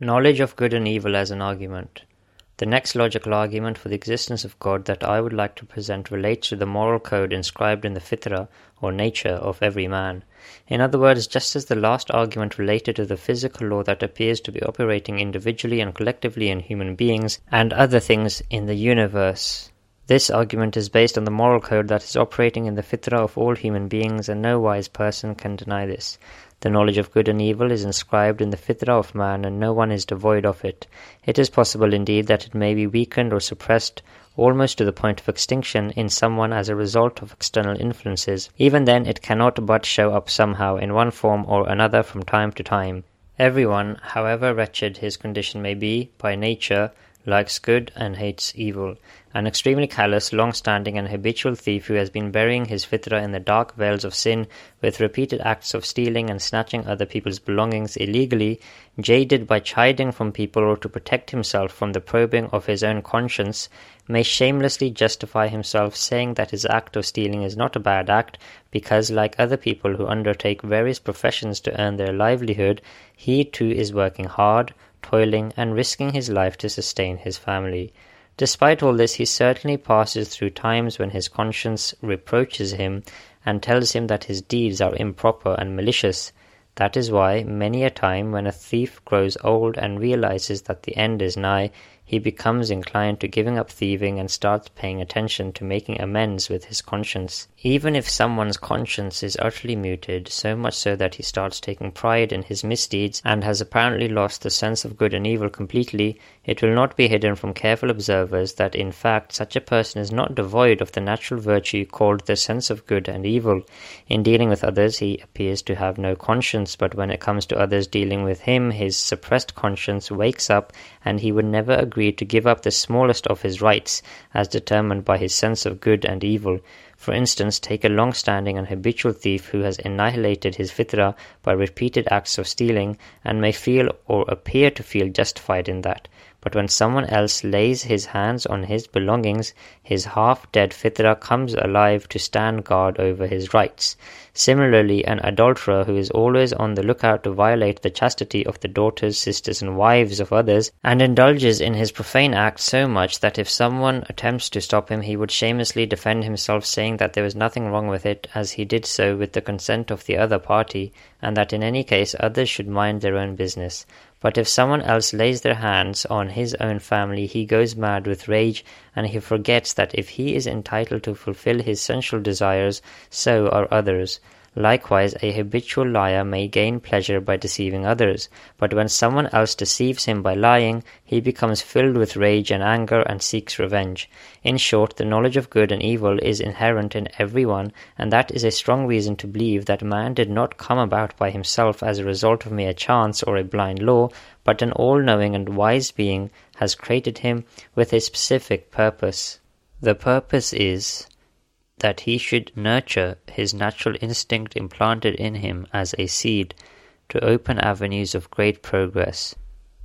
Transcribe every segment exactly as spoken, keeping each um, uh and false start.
Knowledge of good and evil as an argument. The next logical argument for the existence of God that I would like to present relates to the moral code inscribed in the fitra, or nature, of every man. In other words, just as the last argument related to the physical law that appears to be operating individually and collectively in human beings and other things in the universe, this argument is based on the moral code that is operating in the fitra of all human beings, and no wise person can deny this. The knowledge of good and evil is inscribed in the fitra of man, and no one is devoid of it. It is possible indeed that it may be weakened or suppressed almost to the point of extinction in someone as a result of external influences. Even then it cannot but show up somehow in one form or another from time to time. Everyone, however wretched his condition may be, by nature, likes good and hates evil. An extremely callous, long-standing and habitual thief who has been burying his fitra in the dark vales of sin with repeated acts of stealing and snatching other people's belongings illegally, jaded by chiding from people or to protect himself from the probing of his own conscience, may shamelessly justify himself, saying that his act of stealing is not a bad act because, like other people who undertake various professions to earn their livelihood, he too is working hard, toiling and risking his life to sustain his family. Despite all this, he certainly passes through times when his conscience reproaches him and tells him that his deeds are improper and malicious. That is why, many a time when a thief grows old and realizes that the end is nigh, he becomes inclined to giving up thieving and starts paying attention to making amends with his conscience. Even if someone's conscience is utterly muted, so much so that he starts taking pride in his misdeeds and has apparently lost the sense of good and evil completely, it will not be hidden from careful observers that in fact such a person is not devoid of the natural virtue called the sense of good and evil. In dealing with others he appears to have no conscience, but when it comes to others dealing with him, his suppressed conscience wakes up and he would never agree to give up the smallest of his rights as determined by his sense of good and evil. For instance, take a long-standing and habitual thief who has annihilated his fitra by repeated acts of stealing and may feel or appear to feel justified in that. But when someone else lays his hands on his belongings, his half-dead fitra comes alive to stand guard over his rights. Similarly, an adulterer who is always on the lookout to violate the chastity of the daughters, sisters and wives of others, and indulges in his profane act so much that if someone attempts to stop him, he would shamelessly defend himself, saying that there was nothing wrong with it, as he did so with the consent of the other party, and that in any case others should mind their own business. But if someone else lays their hands on his own family, he goes mad with rage, and he forgets that if he is entitled to fulfill his sensual desires, so are others. Likewise, a habitual liar may gain pleasure by deceiving others, but when someone else deceives him by lying, he becomes filled with rage and anger and seeks revenge. In short, the knowledge of good and evil is inherent in everyone, and that is a strong reason to believe that man did not come about by himself as a result of mere chance or a blind law, but an all-knowing and wise being has created him with a specific purpose. The purpose is that he should nurture his natural instinct implanted in him as a seed to open avenues of great progress.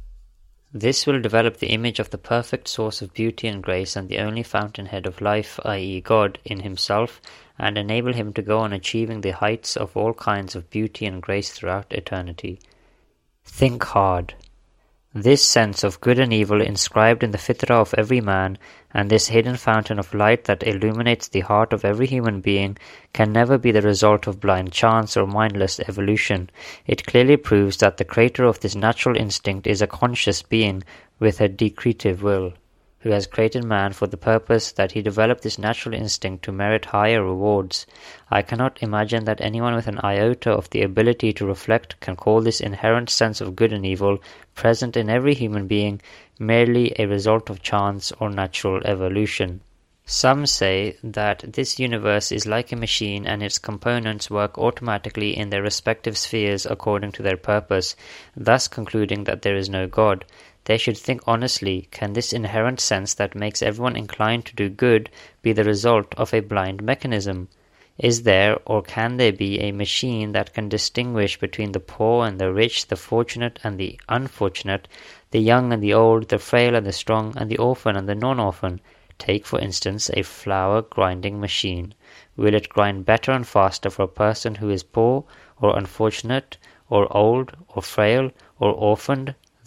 This will develop the image of the perfect source of beauty and grace and the only fountainhead of life, that is God, in himself, and enable him to go on achieving the heights of all kinds of beauty and grace throughout eternity. Think hard. This sense of good and evil inscribed in the fitra of every man, and this hidden fountain of light that illuminates the heart of every human being, can never be the result of blind chance or mindless evolution. It clearly proves that the creator of this natural instinct is a conscious being with a decretive will, who has created man for the purpose that he develop this natural instinct to merit higher rewards. I cannot imagine that anyone with an iota of the ability to reflect can call this inherent sense of good and evil present in every human being merely a result of chance or natural evolution. Some say that this universe is like a machine and its components work automatically in their respective spheres according to their purpose, thus concluding that there is no God. They should think honestly, can this inherent sense that makes everyone inclined to do good be the result of a blind mechanism? Is there, or can there be, a machine that can distinguish between the poor and the rich, the fortunate and the unfortunate, the young and the old, the frail and the strong, and the orphan and the non-orphan? Take, for instance, a flour grinding machine. Will it grind better and faster for a person who is poor, or unfortunate, or old, or frail, or orphaned,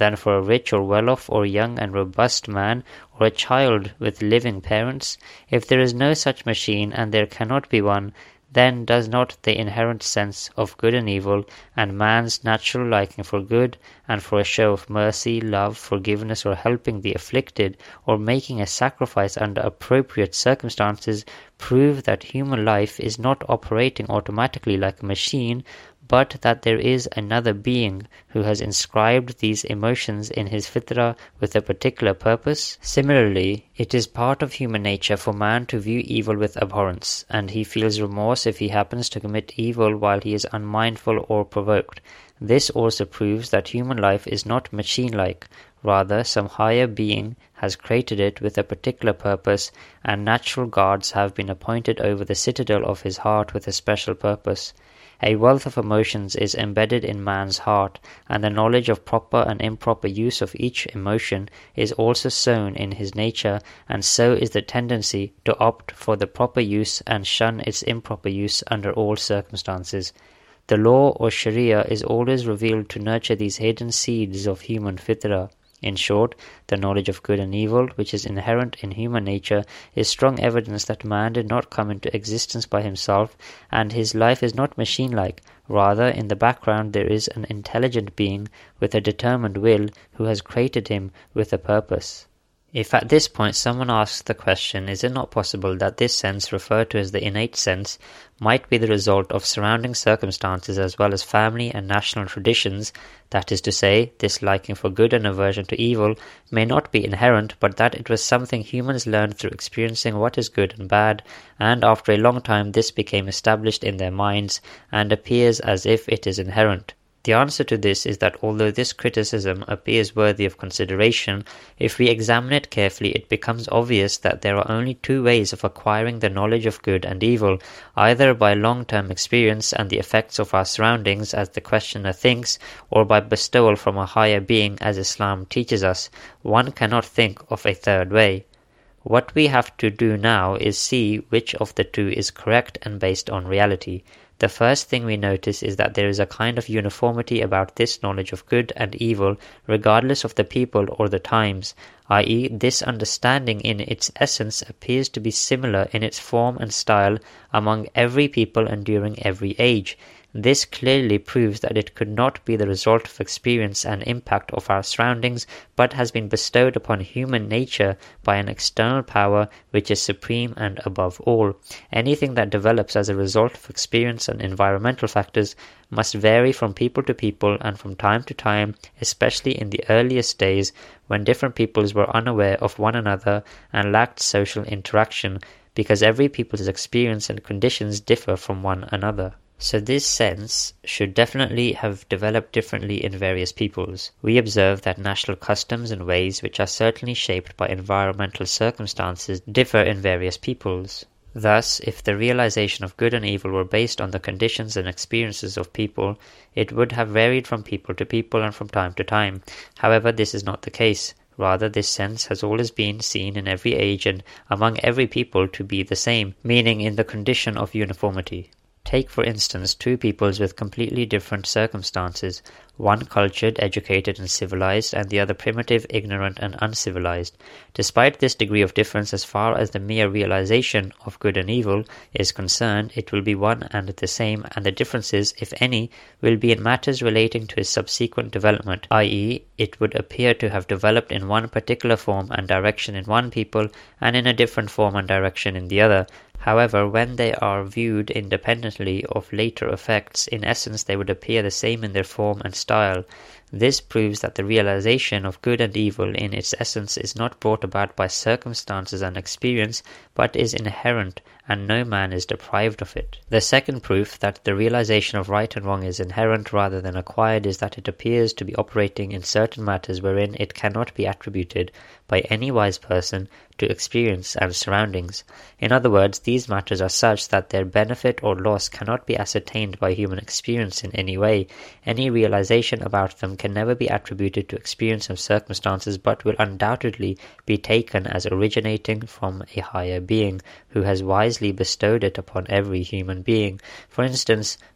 than for a rich or well-off or young and robust man or a child with living parents? If there is no such machine, and there cannot be one, then does not the inherent sense of good and evil, and man's natural liking for good, and for a show of mercy, love, forgiveness, or helping the afflicted, or making a sacrifice under appropriate circumstances, prove that human life is not operating automatically like a machine, but that there is another being who has inscribed these emotions in his fitra with a particular purpose? Similarly, it is part of human nature for man to view evil with abhorrence, and he feels remorse if he happens to commit evil while he is unmindful or provoked. This also proves that human life is not machine-like. Rather, some higher being has created it with a particular purpose, and natural guards have been appointed over the citadel of his heart with a special purpose. A wealth of emotions is embedded in man's heart, and the knowledge of proper and improper use of each emotion is also sown in his nature, and so is the tendency to opt for the proper use and shun its improper use under all circumstances. The law or sharia is always revealed to nurture these hidden seeds of human fitra. In short, the knowledge of good and evil, which is inherent in human nature, is strong evidence that man did not come into existence by himself, and his life is not machine-like. Rather, in the background there is an intelligent being with a determined will who has created him with a purpose. If at this point someone asks the question, is it not possible that this sense, referred to as the innate sense, might be the result of surrounding circumstances as well as family and national traditions, that is to say, this liking for good and aversion to evil may not be inherent, but that it was something humans learned through experiencing what is good and bad, and after a long time this became established in their minds, and appears as if it is inherent? The answer to this is that although this criticism appears worthy of consideration, if we examine it carefully it becomes obvious that there are only two ways of acquiring the knowledge of good and evil, either by long-term experience and the effects of our surroundings as the questioner thinks, or by bestowal from a higher being as Islam teaches us. One cannot think of a third way. What we have to do now is see which of the two is correct and based on reality. The first thing we notice is that there is a kind of uniformity about this knowledge of good and evil, regardless of the people or the times, that is, this understanding in its essence appears to be similar in its form and style among every people and during every age. This clearly proves that it could not be the result of experience and impact of our surroundings, but has been bestowed upon human nature by an external power which is supreme and above all. Anything that develops as a result of experience and environmental factors must vary from people to people and from time to time, especially in the earliest days when different peoples were unaware of one another and lacked social interaction, because every people's experience and conditions differ from one another. So this sense should definitely have developed differently in various peoples. We observe that national customs and ways, which are certainly shaped by environmental circumstances, differ in various peoples. Thus, if the realization of good and evil were based on the conditions and experiences of people, it would have varied from people to people and from time to time. However, this is not the case. Rather, this sense has always been seen in every age and among every people to be the same, meaning in the condition of uniformity. Take, for instance, two peoples with completely different circumstances, one cultured, educated and civilized, and the other primitive, ignorant and uncivilized. Despite this degree of difference as far as the mere realization of good and evil is concerned, it will be one and the same, and the differences, if any, will be in matters relating to its subsequent development, that is, it would appear to have developed in one particular form and direction in one people, and in a different form and direction in the other. However, when they are viewed independently of later effects, in essence they would appear the same in their form and style. This proves that the realization of good and evil in its essence is not brought about by circumstances and experience, but is inherent, and no man is deprived of it. The second proof that the realization of right and wrong is inherent rather than acquired is that it appears to be operating in certain matters wherein it cannot be attributed by any wise person to experience and surroundings. In other words, these matters are such that their benefit or loss cannot be ascertained by human experience in any way. Any realization about them can never be attributed to experience of circumstances, but will undoubtedly be taken as originating from a higher being, who has wisely bestowed it upon every human being. For instance,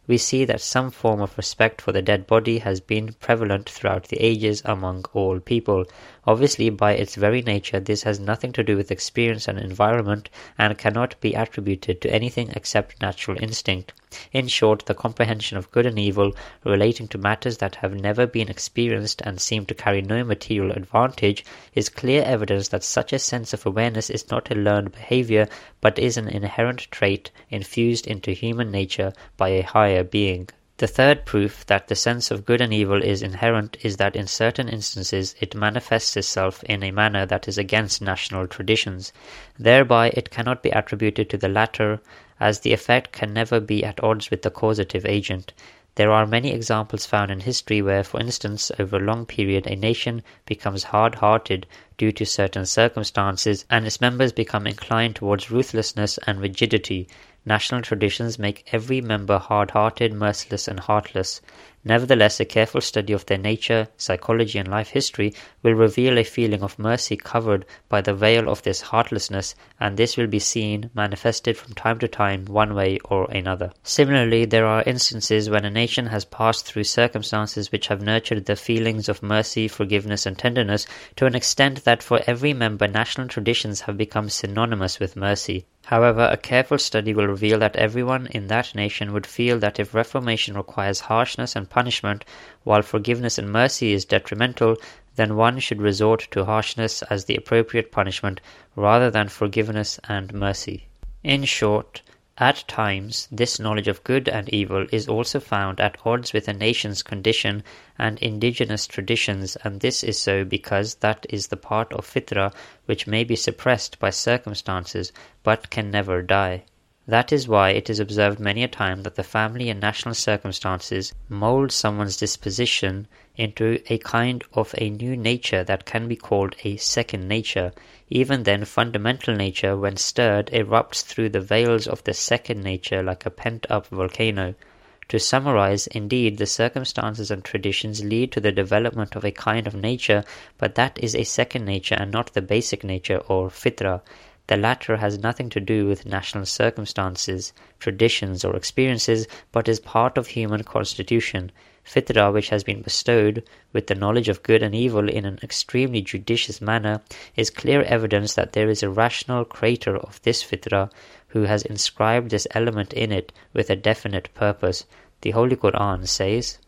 we see that some form of respect for the dead body has been prevalent throughout the ages among all people. Obviously, by its very nature, this has nothing to do with experience and environment and cannot be attributed to anything except natural instinct. In short, the comprehension of good and evil relating to matters that have never been experienced and seem to carry no material advantage is clear evidence that such a sense of awareness is not a learned behavior, but is an inherent trait infused into human nature by a higher being. The third proof that the sense of good and evil is inherent is that in certain instances it manifests itself in a manner that is against national traditions. Thereby it cannot be attributed to the latter, as the effect can never be at odds with the causative agent. There are many examples found in history where, for instance, over a long period a nation becomes hard-hearted due to certain circumstances and its members become inclined towards ruthlessness and rigidity. National traditions make every member hard-hearted, merciless and heartless. Nevertheless, a careful study of their nature, psychology and life history will reveal a feeling of mercy covered by the veil of this heartlessness, and this will be seen manifested from time to time one way or another. Similarly, there are instances when a nation has passed through circumstances which have nurtured the feelings of mercy, forgiveness and tenderness to an extent that for every member national traditions have become synonymous with mercy. However, a careful study will reveal that everyone in that nation would feel that if reformation requires harshness and punishment, while forgiveness and mercy is detrimental, then one should resort to harshness as the appropriate punishment rather than forgiveness and mercy. In short, at times, this knowledge of good and evil is also found at odds with a nation's condition and indigenous traditions, and this is so because that is the part of fitra which may be suppressed by circumstances but can never die. That is why it is observed many a time that the family and national circumstances mould someone's disposition into a kind of a new nature that can be called a second nature. Even then, fundamental nature, when stirred, erupts through the veils of the second nature like a pent-up volcano. To summarize, indeed, the circumstances and traditions lead to the development of a kind of nature, but that is a second nature and not the basic nature or fitra. The latter has nothing to do with national circumstances, traditions or experiences, but is part of human constitution. Fitra, which has been bestowed with the knowledge of good and evil in an extremely judicious manner, is clear evidence that there is a rational creator of this fitra who has inscribed this element in it with a definite purpose. The Holy Quran says,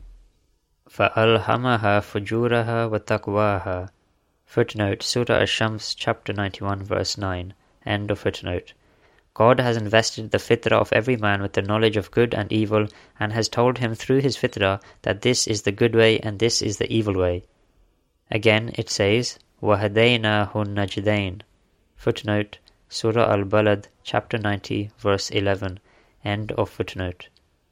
فَأَلْهَمَهَا فُجُورَهَا وَتَقْوَاهَا. Footnote, Surah Ash-Shams, chapter ninety-one, verse nine. End of footnote. God has invested the fitra of every man with the knowledge of good and evil, and has told him through his fitra that this is the good way and this is the evil way. Again it says, وَهَدَيْنَاهُ النَّجْدَيْنِ. Footnote, Surah Al-Balad, chapter ninety, verse eleven. End of footnote.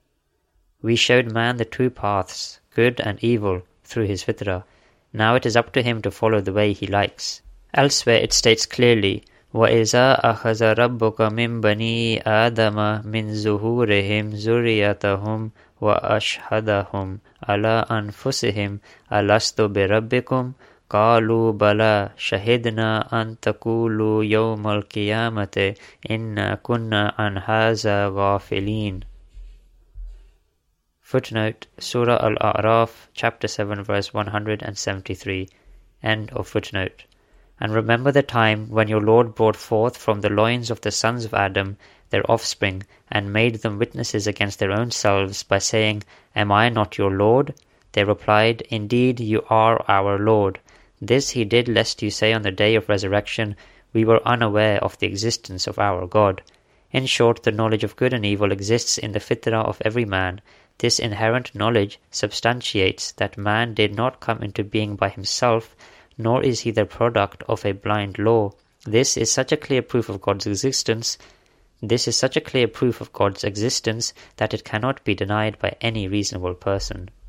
We showed man the two paths, good and evil, through his fitra. Now it is up to him to follow the way he likes. Elsewhere it states clearly, وَإِذَا أَخَذَ رَبُّكَ مِنْ بَنِي آدَمَ مِنْ زُهُورِهِمْ ذُرِّيَّتَهُمْ وَأَشْهَدَهُمْ عَلَىٰ أَنفُسِهِمْ أَلَسْتُ بِرَبِّكُمْ قَالُوا بَلَىٰ شَهِدْنَا أَنْ تَقُولُوا يَوْمَ الْقِيَامَةِ إِنَّا كُنَّا عَنْ هَٰذَا غَافِلِينَ. Footnote, Surah Al-A'raf, chapter seven, verse one hundred seventy-three. End of footnote. And remember the time when your Lord brought forth from the loins of the sons of Adam their offspring, and made them witnesses against their own selves by saying, Am I not your Lord? They replied, Indeed, you are our Lord. This he did lest you say on the day of resurrection, We were unaware of the existence of our God. In short, the knowledge of good and evil exists in the fitra of every man. This inherent knowledge substantiates that man did not come into being by himself, nor is he the product of a blind law. This is such a clear proof of God's existence. This is such a clear proof of God's existence that it cannot be denied by any reasonable person.